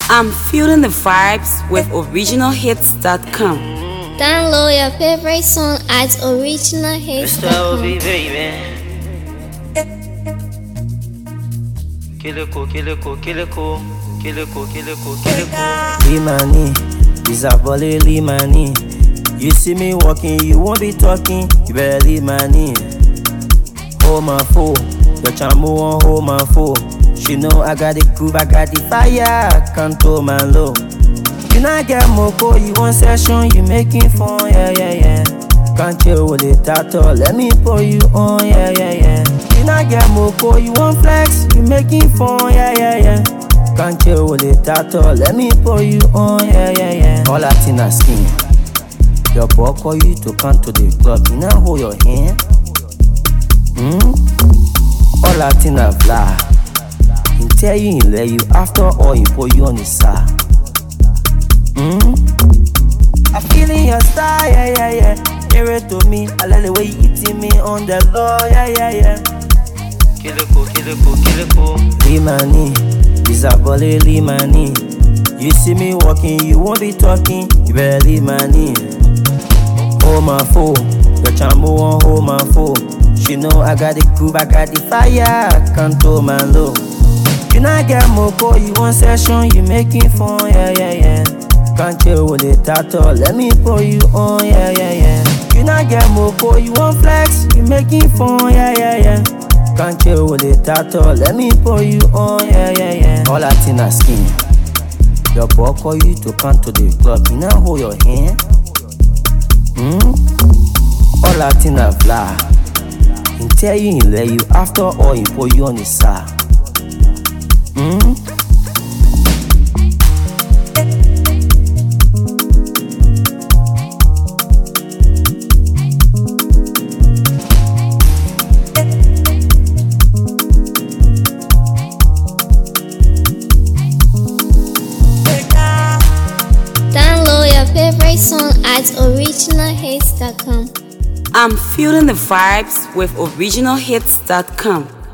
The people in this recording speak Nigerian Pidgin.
I'm feeling the vibes with originalhits.com. Download your favorite song at originalhits.com. Mr. Obi, baby. Kileko. Limani, Isabole Limani. You see me walking, you won't be talking. You better leave money. Hold my phone, your chamu won't hold my phone. She know I got the groove, I got the fire. Control my low. You not get moko, you want session, you making fun, yeah. Can't chill with it at all, let me pour you on, yeah. You not get moko, you want flex, you making fun, yeah. Can't chill with it at all, let me pour you on, yeah. All Latina skin. Your boy call you to come to the club, you now hold your hand. All Latina fly. He tell you he let you, after all he put you on the side. I feel in your style, yeah. Give it to me, I like the way you eating me on the low, yeah. Kileko. Limani, Isabole Limani. You see me walking, you won't be talking. You better leave money. Hold my phone, your chamu won't hold my phone. She know I got the groove, I got the fire. Control my low. You not get moko, you want session, you making fun, yeah. Can't chill with it at all, let me pour you on, yeah. You not get moko, you want flex, you making fun, yeah. Can't chill with it at all, let me pour you on, yeah. All Latina skin. Your boy call you to come to the club, you now hold your hand. All Latina fly. He tell you he let you, after all he put you on the side. Download your favorite song at originalhits.com. I'm feeling the vibes with originalhits.com.